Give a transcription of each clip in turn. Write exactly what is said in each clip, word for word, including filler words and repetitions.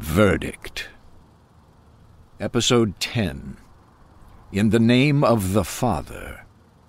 Verdict. Episode ten. In the Name of the Father.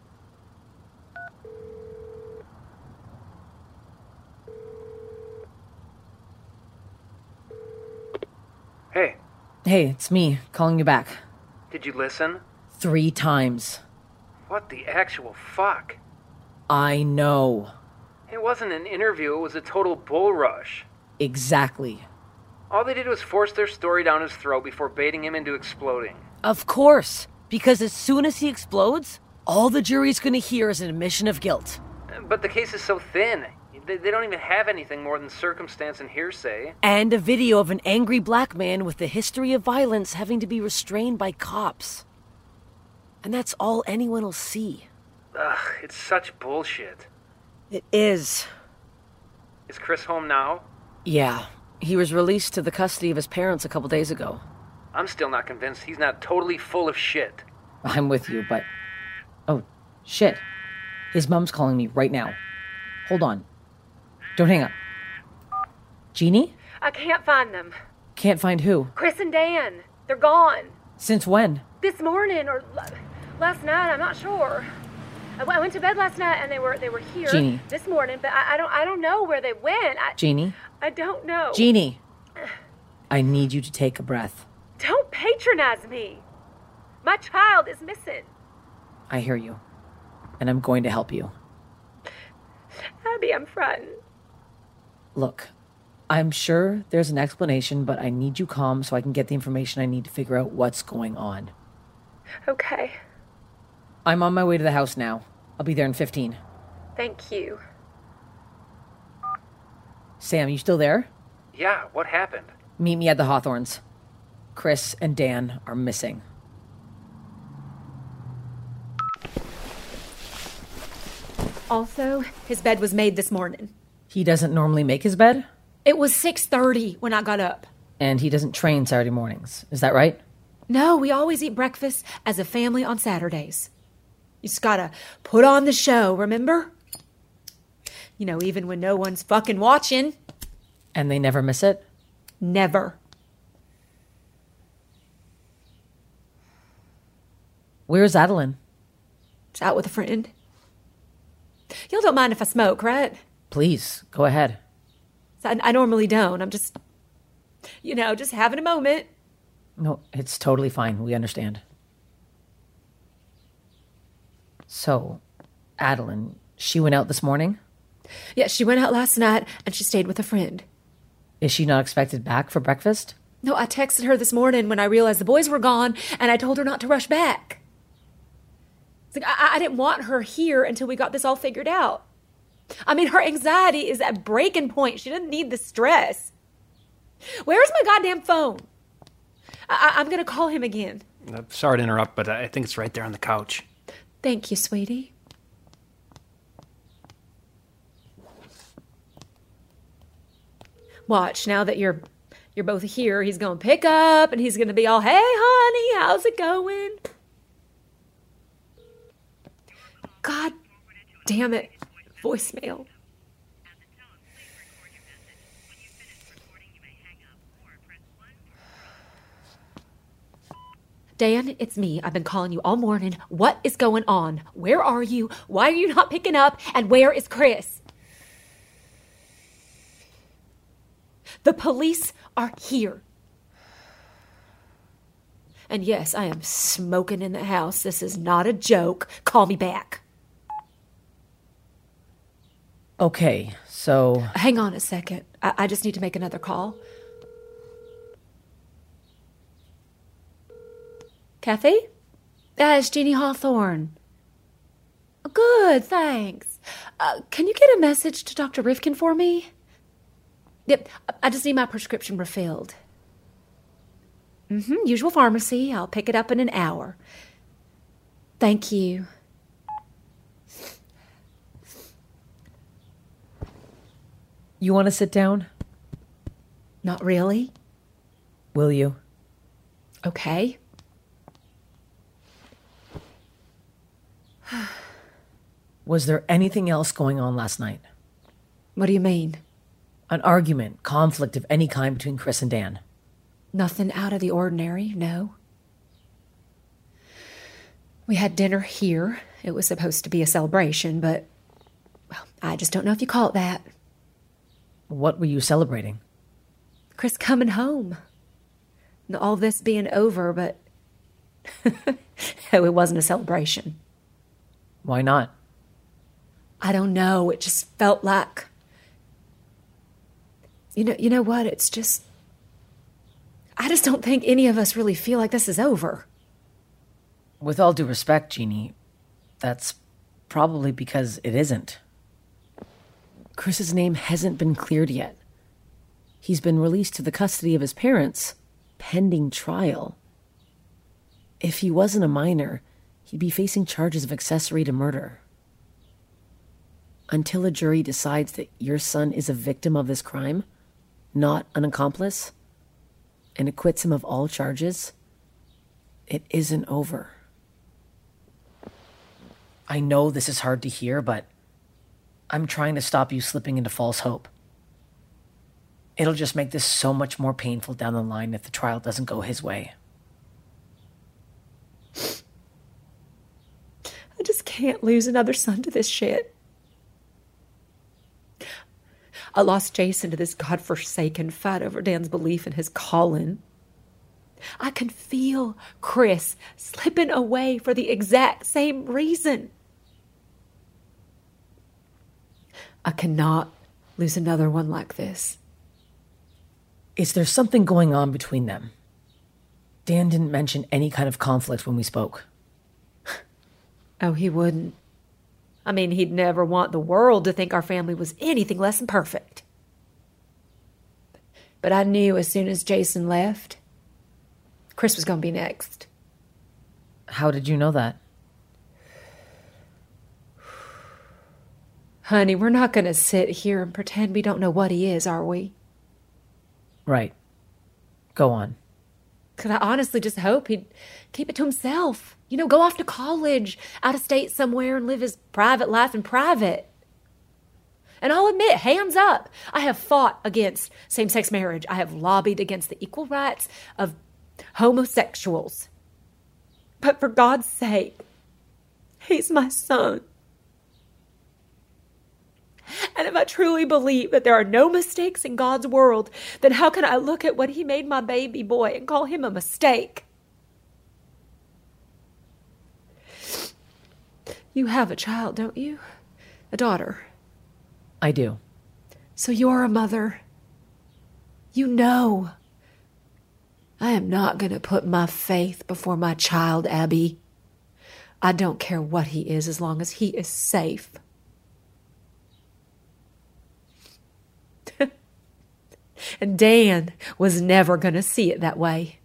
Hey. Hey, it's me, calling you back. Did you listen? Three times. What the actual fuck? I know. It wasn't an interview, it was a total bull rush. Exactly. All they did was force their story down his throat before baiting him into exploding. Of course, because as soon as he explodes, all the jury's gonna hear is an admission of guilt. But the case is so thin. They, they don't even have anything more than circumstance and hearsay. And a video of an angry black man with a history of violence having to be restrained by cops. And that's all anyone will see. Ugh, it's such bullshit. It is. Is Chris home now? Yeah. He was released to the custody of his parents a couple days ago. I'm still not convinced he's not totally full of shit. I'm with you, but... Oh, shit. His mom's calling me right now. Hold on. Don't hang up. Jeannie? I can't find them. Can't find who? Chris and Dan. They're gone. Since when? This morning or l- last night, I'm not sure. I, w- I went to bed last night and they were they were here Jeannie. this morning, but I, I don't I don't know where they went. I, Jeannie? I don't know. Jeannie! I need you to take a breath. Don't patronize me. My child is missing. I hear you. And I'm going to help you. Abby, I'm frightened. Look, I'm sure there's an explanation, but I need you calm so I can get the information I need to figure out what's going on. Okay. I'm on my way to the house now. I'll be there in fifteen. Thank you. Sam, you still there? Yeah, what happened? Meet me at the Hawthorns. Chris and Dan are missing. Also, his bed was made this morning. He doesn't normally make his bed? It was six thirty when I got up. And he doesn't train Saturday mornings. Is that right? No, we always eat breakfast as a family on Saturdays. You just gotta put on the show, remember? You know, even when no one's fucking watching. And they never miss it? Never. Where's Adeline? She's out with a friend. Y'all don't mind if I smoke, right? Please, go ahead. I, I normally don't. I'm just, you know, just having a moment. No, it's totally fine. We understand. So, Adeline, she went out this morning? Yeah, she went out last night and she stayed with a friend. Is she not expected back for breakfast? No, I texted her this morning when I realized the boys were gone and I told her not to rush back. It's like, I, I didn't want her here until we got this all figured out. I mean, her anxiety is at breaking point. She doesn't need the stress. Where's my goddamn phone? I- I'm going to call him again. Uh, sorry to interrupt, but I think it's right there on the couch. Thank you, sweetie. Watch, now that you're you're both here, he's going to pick up and he's going to be all, hey, honey, how's it going? God damn it. Voicemail. Dan, it's me. I've been calling you all morning. What is going on? Where are you? Why are you not picking up? And where is Chris? The police are here. And yes, I am smoking in the house. This is not a joke. Call me back. Okay, so... Hang on a second. I, I just need to make another call. Kathy? Uh, it's Jeannie Hawthorne. Good, thanks. Uh, can you get a message to Doctor Rifkin for me? Yep, I just need my prescription refilled. Mm-hmm, usual pharmacy. I'll pick it up in an hour. Thank you. You want to sit down? Not really. Will you? Okay. Was there anything else going on last night? What do you mean? An argument, conflict of any kind between Chris and Dan? Nothing out of the ordinary, no. We had dinner here. It was supposed to be a celebration, but, well, I just don't know if you call it that. What were you celebrating? Chris coming home. And all this being over, but oh, it wasn't a celebration. Why not? I don't know. It just felt like, you know, you know what? It's just, I just don't think any of us really feel like this is over. With all due respect, Jeannie, that's probably because it isn't. Chris's name hasn't been cleared yet. He's been released to the custody of his parents, pending trial. If he wasn't a minor, he'd be facing charges of accessory to murder. Until a jury decides that your son is a victim of this crime, not an accomplice, and acquits him of all charges, it isn't over. I know this is hard to hear, but I'm trying to stop you slipping into false hope. It'll just make this so much more painful down the line if the trial doesn't go his way. I just can't lose another son to this shit. I lost Jason to this godforsaken fight over Dan's belief in his calling. I can feel Chris slipping away for the exact same reason. I cannot lose another one like this. Is there something going on between them? Dan didn't mention any kind of conflict when we spoke. Oh, he wouldn't. I mean, he'd never want the world to think our family was anything less than perfect. But I knew as soon as Jason left, Chris was going to be next. How did you know that? Honey, we're not going to sit here and pretend we don't know what he is, are we? Right. Go on. Because I honestly just hope he'd keep it to himself. You know, go off to college, out of state somewhere, and live his private life in private. And I'll admit, hands up, I have fought against same-sex marriage. I have lobbied against the equal rights of homosexuals. But for God's sake, he's my son. And if I truly believe that there are no mistakes in God's world, then how can I look at what he made my baby boy and call him a mistake? You have a child, don't you? A daughter. I do. So you're a mother. You know. I am not going to put my faith before my child, Abby. I don't care what he is as long as he is safe. And Dan was never going to see it that way.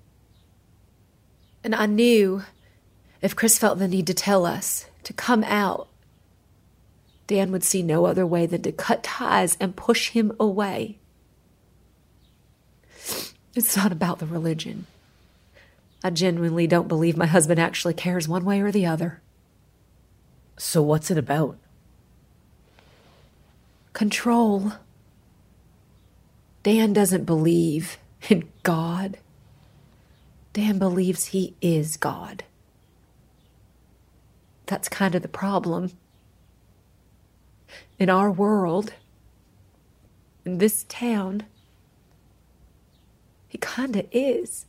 And I knew if Chris felt the need to tell us, to come out, Dan would see no other way than to cut ties and push him away. It's not about the religion. I genuinely don't believe my husband actually cares one way or the other. So what's it about? Control. Dan doesn't believe in God. Dan believes he is God. That's kind of the problem. In our world, in this town, he kind of is.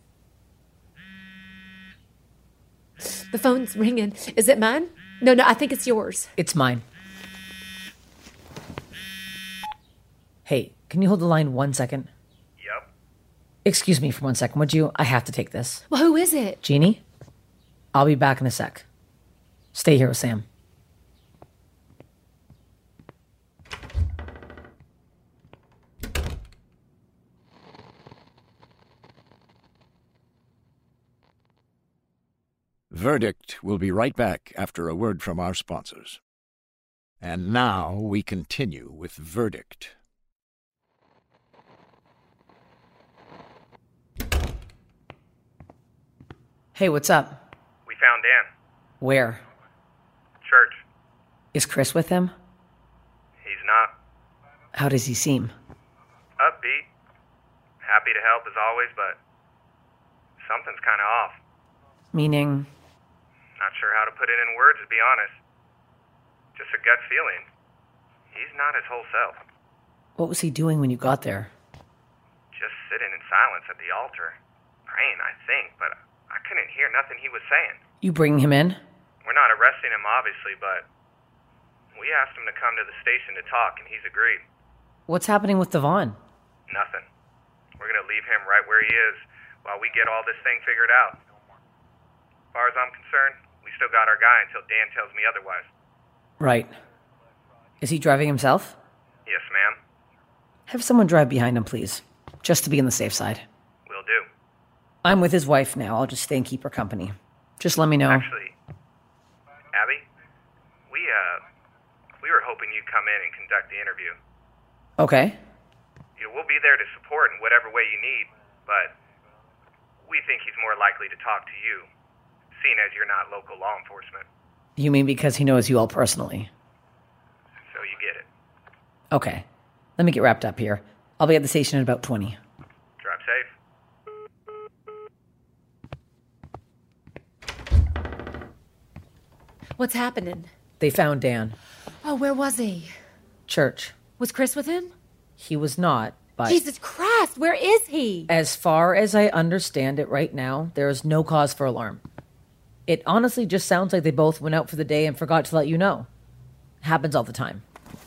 The phone's ringing. Is it mine? No, no, I think it's yours. It's mine. Hey, can you hold the line one second? Yep. Excuse me for one second, would you? I have to take this. Well, who is it? Jeannie? I'll be back in a sec. Stay here with Sam. Verdict will be right back after a word from our sponsors. And now we continue with Verdict. Hey, what's up? We found Dan. Where? Church. Is Chris with him? He's not. How does he seem? Upbeat. Happy to help as always, but something's kind of off. Meaning? Not sure how to put it in words, to be honest. Just a gut feeling. He's not his whole self. What was he doing when you got there? Just sitting in silence at the altar. Praying, I think, but I couldn't hear nothing he was saying. You bringing him in? We're not arresting him, obviously, but we asked him to come to the station to talk, and he's agreed. What's happening with Devon? Nothing. We're gonna leave him right where he is while we get all this thing figured out. As far as I'm concerned, we still got our guy until Dan tells me otherwise. Right. Is he driving himself? Yes, ma'am. Have someone drive behind him, please. Just to be on the safe side. Will do. I'm with his wife now. I'll just stay and keep her company. Just let me know. Actually, Abby, we, uh, we were hoping you'd come in and conduct the interview. Okay. You know, we'll be there to support in whatever way you need, but we think he's more likely to talk to you, seeing as you're not local law enforcement. You mean because he knows you all personally? So you get it. Okay. Let me get wrapped up here. I'll be at the station in about twenty. Drive safe. What's happening? They found Dan. Oh, where was he? Church. Was Chris with him? He was not, but... Jesus Christ, where is he? As far as I understand it right now, there is no cause for alarm. It honestly just sounds like they both went out for the day and forgot to let you know. It happens all the time.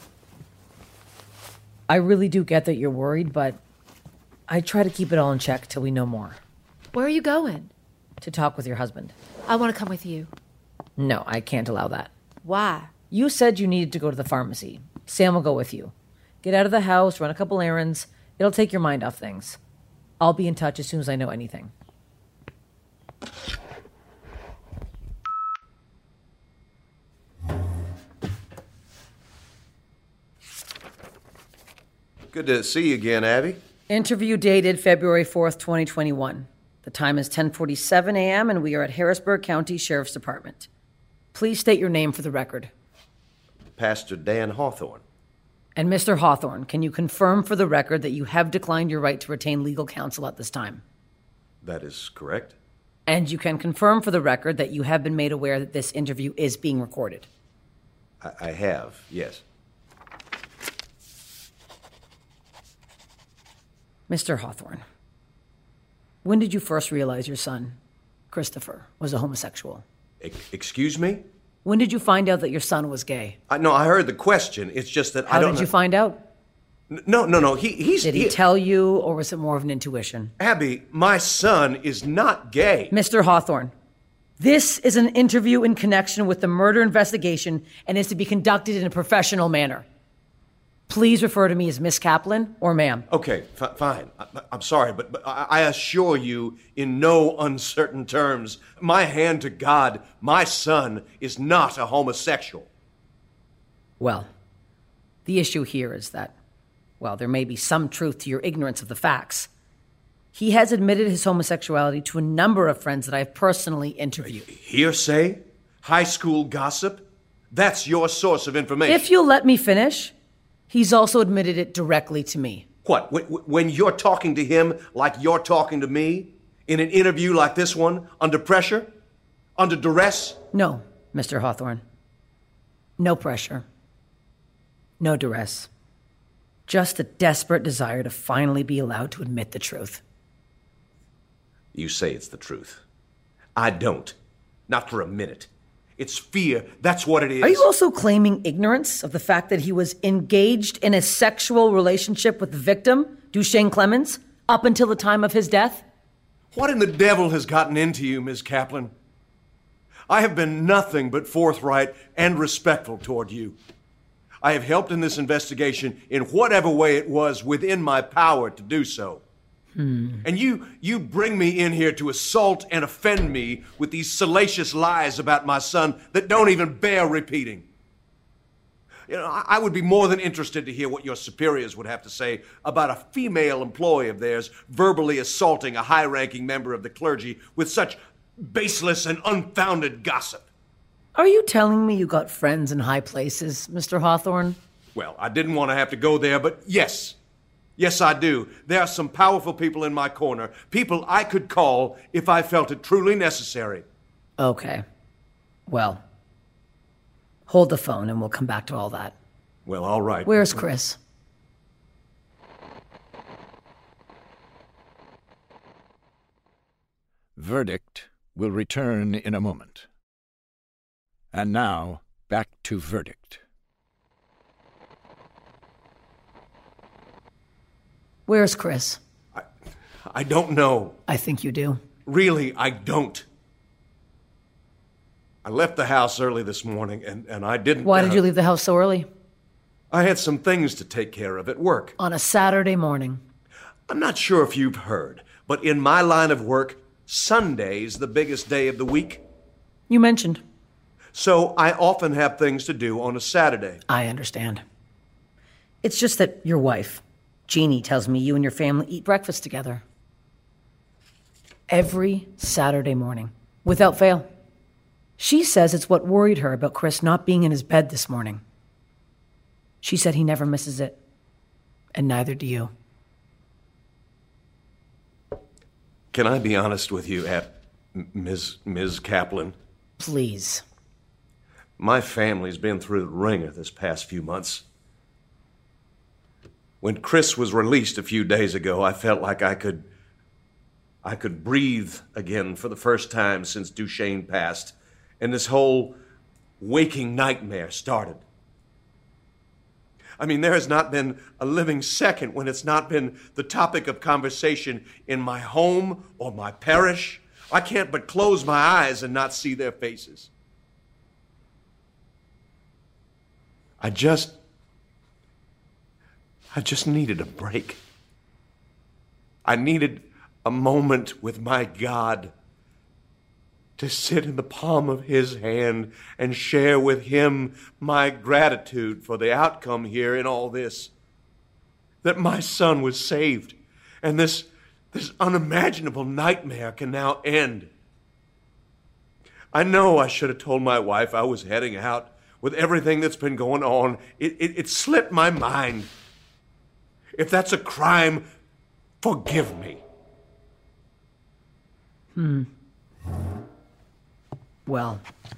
I really do get that you're worried, but I try to keep it all in check till we know more. Where are you going? To talk with your husband. I want to come with you. No, I can't allow that. Why? You said you needed to go to the pharmacy. Sam will go with you. Get out of the house, run a couple errands. It'll take your mind off things. I'll be in touch as soon as I know anything. Good to see you again, Abby. Interview dated February fourth, twenty twenty-one. The time is ten forty-seven a.m. and we are at Harrisburg County Sheriff's Department. Please state your name for the record. Pastor Dan Hawthorne. And Mister Hawthorne, can you confirm for the record that you have declined your right to retain legal counsel at this time? That is correct. And you can confirm for the record that you have been made aware that this interview is being recorded? I, I have, yes. Mister Hawthorne, when did you first realize your son, Christopher, was a homosexual? E- excuse me? When did you find out that your son was gay? I, no, I heard the question. It's just that How I don't did know. you find out? N- No, no, no. He, he's. Did he tell you, or was it more of an intuition? Abby, my son is not gay. Mister Hawthorne, this is an interview in connection with the murder investigation and is to be conducted in a professional manner. Please refer to me as Miss Kaplan or ma'am. Okay, f- fine. I- I'm sorry, but, but I-, I assure you, in no uncertain terms, my hand to God, my son is not a homosexual. Well, the issue here is that, well, there may be some truth to your ignorance of the facts. He has admitted his homosexuality to a number of friends that I have personally interviewed. Hearsay? High school gossip? That's your source of information. If you'll let me finish, he's also admitted it directly to me. What, wh- when you're talking to him like you're talking to me? In an interview like this one? Under pressure? Under duress? No, Mister Hawthorne. No pressure. No duress. Just a desperate desire to finally be allowed to admit the truth. You say it's the truth. I don't. Not for a minute. It's fear. That's what it is. Are you also claiming ignorance of the fact that he was engaged in a sexual relationship with the victim, Duchesne Clemens, up until the time of his death? What in the devil has gotten into you, Miz Kaplan? I have been nothing but forthright and respectful toward you. I have helped in this investigation in whatever way it was within my power to do so. Hmm. And you, you bring me in here to assault and offend me with these salacious lies about my son that don't even bear repeating. You know, I, I would be more than interested to hear what your superiors would have to say about a female employee of theirs verbally assaulting a high-ranking member of the clergy with such baseless and unfounded gossip. Are you telling me you got friends in high places, Mister Hawthorne? Well, I didn't want to have to go there, but yes. Yes, I do. There are some powerful people in my corner, people I could call if I felt it truly necessary. Okay. Well, hold the phone and we'll come back to all that. Well, all right. Where's Chris? Verdict will return in a moment. And now, back to Verdict. Where's Chris? I, I don't know. I think you do. Really, I don't. I left the house early this morning, and, and I didn't... Why uh, did you leave the house so early? I had some things to take care of at work. On a Saturday morning. I'm not sure if you've heard, but in my line of work, Sunday's the biggest day of the week. You mentioned. So I often have things to do on a Saturday. I understand. It's just that your wife, Jeannie, tells me you and your family eat breakfast together. Every Saturday morning, without fail. She says it's what worried her about Chris not being in his bed this morning. She said he never misses it, and neither do you. Can I be honest with you, at Miz Miz Kaplan? Please. My family's been through the ringer this past few months. When Chris was released a few days ago, I felt like I could... I could breathe again for the first time since Duchesne passed, and this whole waking nightmare started. I mean, there has not been a living second when it's not been the topic of conversation in my home or my parish. I can't but close my eyes and not see their faces. I just... I just needed a break. I needed a moment with my God to sit in the palm of his hand and share with him my gratitude for the outcome here in all this. That my son was saved, and this, this unimaginable nightmare can now end. I know I should have told my wife I was heading out with everything that's been going on. It, it, it slipped my mind. If that's a crime, forgive me. Hmm. Well,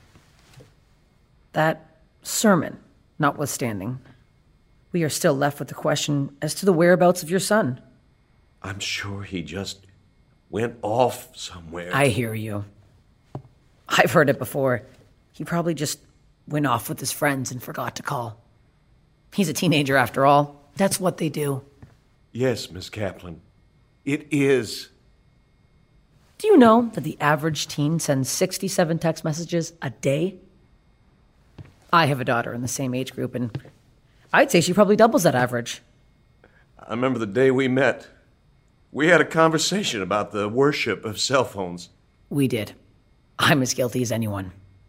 that sermon notwithstanding, we are still left with the question as to the whereabouts of your son. I'm sure he just went off somewhere. I hear you. I've heard it before. He probably just went off with his friends and forgot to call. He's a teenager after all. That's what they do. Yes, Miss Kaplan. It is. Do you know that the average teen sends sixty-seven text messages a day? I have a daughter in the same age group, and I'd say she probably doubles that average. I remember the day we met. We had a conversation about the worship of cell phones. We did. I'm as guilty as anyone.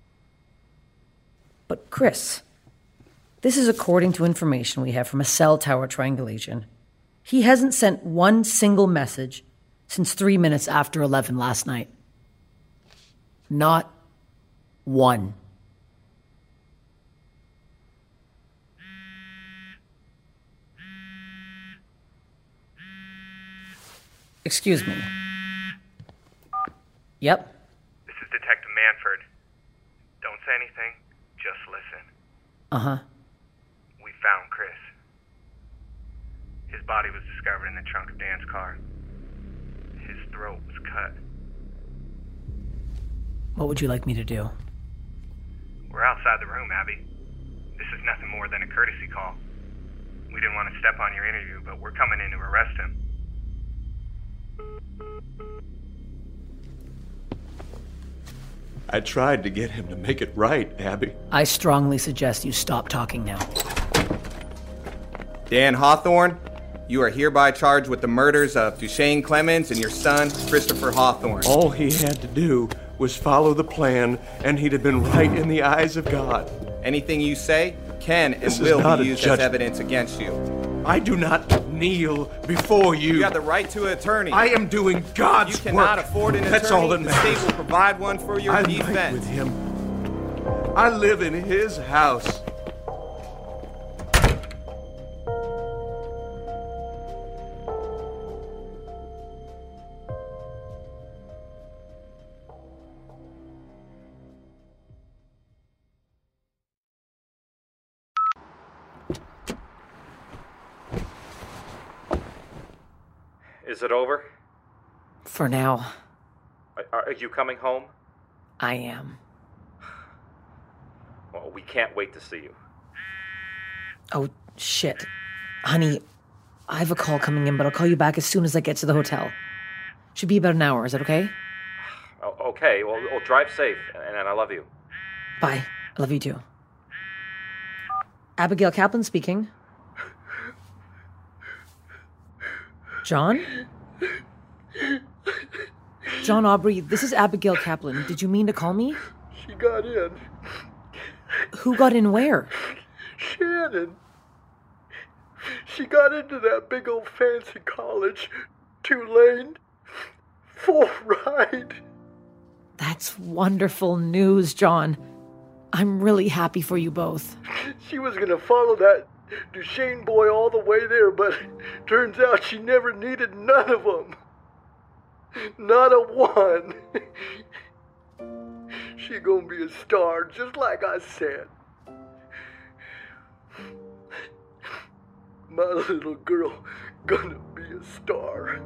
But Chris, this is according to information we have from a cell tower triangulation. He hasn't sent one single message since three minutes after eleven last night. Not one. Excuse me. Yep. This is Detective Manford. Don't say anything, just listen. Uh-huh. We found Chris. His body was discovered in the trunk of Dan's car. His throat was cut. What would you like me to do? We're outside the room, Abby. This is nothing more than a courtesy call. We didn't want to step on your interview, but we're coming in to arrest him. I tried to get him to make it right, Abby. I strongly suggest you stop talking now. Dan Hawthorne, you are hereby charged with the murders of Duchesne Clemens and your son, Christopher Hawthorne. All he had to do was follow the plan, and he'd have been right in the eyes of God. Anything you say can and This is will not be a used judgment. as evidence against you. I do not kneel before you. You have the right to an attorney. I am doing God's You cannot work. afford an That's attorney. all that The matters. state will provide one for your I defense. fight with him. I live in his house. Is it over? For now. Are, are you coming home? I am. Well, we can't wait to see you. Oh, shit. Honey, I have a call coming in, but I'll call you back as soon as I get to the hotel. Should be about an hour, is that okay? Oh, okay, well, well, drive safe, and, and I love you. Bye. I love you too. Abigail Kaplan speaking. John? John Aubrey, this is Abigail Kaplan. Did you mean to call me? She got in. Who got in where? Shannon. She got into that big old fancy college. Tulane. Full ride. That's wonderful news, John. I'm really happy for you both. She was gonna follow that Duchesne boy all the way there, but turns out she never needed none of them. Not a one. She gonna be a star, just like I said. My little girl gonna be a star.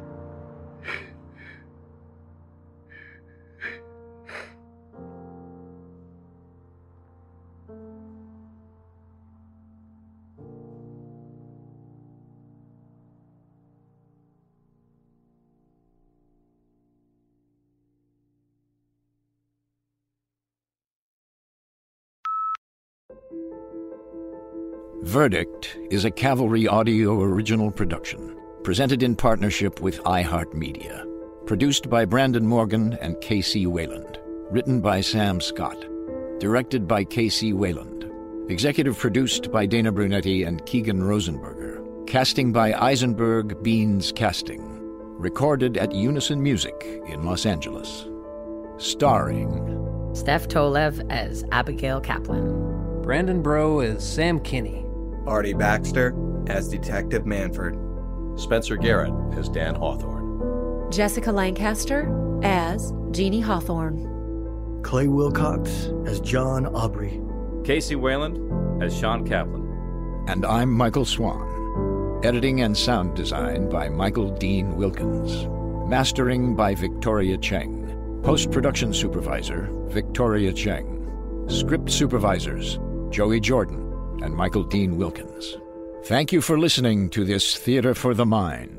Verdict is a Cavalry Audio original production, presented in partnership with iHeartMedia. Produced by Brandon Morgan and K C Wayland. Written by Sam Scott. Directed by K C Wayland. Executive produced by Dana Brunetti and Keegan Rosenberger. Casting by Eisenberg Beans Casting. Recorded at Unison Music in Los Angeles. Starring Steph Tolev as Abigail Kaplan. Brandon Bro as Sam Kinney. Artie Baxter as Detective Manford. Spencer Garrett as Dan Hawthorne. Jessica Lancaster as Jeannie Hawthorne. Clay Wilcox as John Aubrey. Casey Wayland as Sean Kaplan. And I'm Michael Swan. Editing and sound design by Michael Dean Wilkins. Mastering by Victoria Cheng. Post-production supervisor, Victoria Cheng. Script supervisors, Joey Jordan and Michael Dean Wilkins. Thank you for listening to this Theater for the Mind.